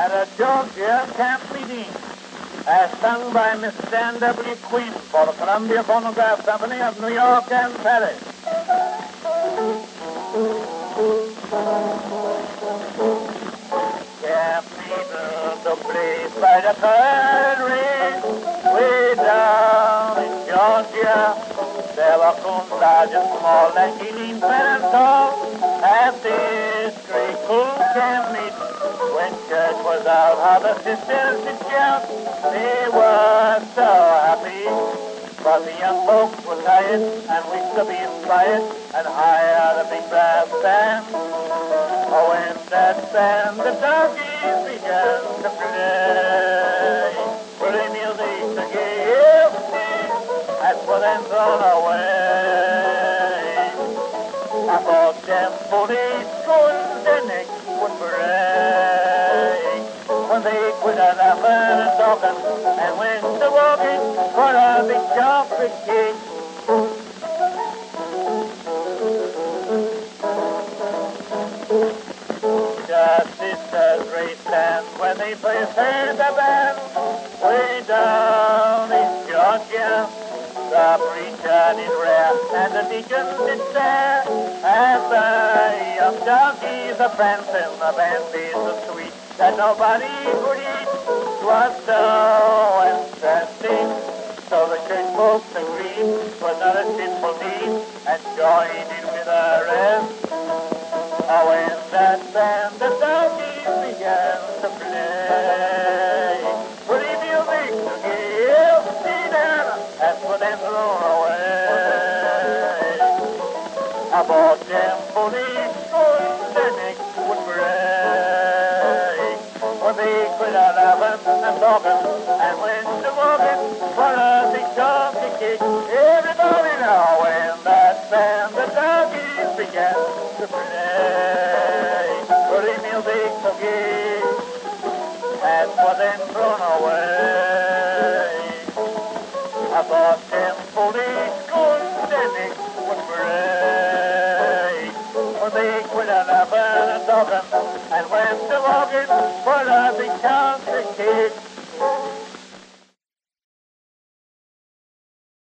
at a Georgia camp meeting, as sung by Miss Stan W. Quinn for the Columbia Phonograph Company of New York and Paris. Camp meeting took place by the prairie, way down in Georgia. There were coon large and small, and keen, fat and tall, at this great cool camp meeting. When church was out, how the sisters did shout. They were so happy, but the young folks were tired and wished to be inspired and hire the big brass band. Oh, when that band, the donkeys began to play, pretty music to give as for them thrown away. I thought them bullies going their necks would break when they quit out laughing and talking and went to walking for a big chocolate cake. Just in the great land when they first heard the band way down in Georgia. The preacher did rare and the deacon did stare as the young donkeys a prancing, the band played so sweet that nobody could eat. 'Twas so interesting, so the church folks agreed 'twas not a sinful deed and joined in with the rest. Oh, when that band, the donkeys began to play, pretty music to give dinner as for them thrown away. I bought them police schools, their necks would break when they quit out laughing and talking and went to walking for a big donkey kick. Everybody now, when that band, the donkeys began to play, pretty music to give as for them thrown away. I thought them police schools, their necks would break when they quit out laughing and talking and went to walking for a big country kick.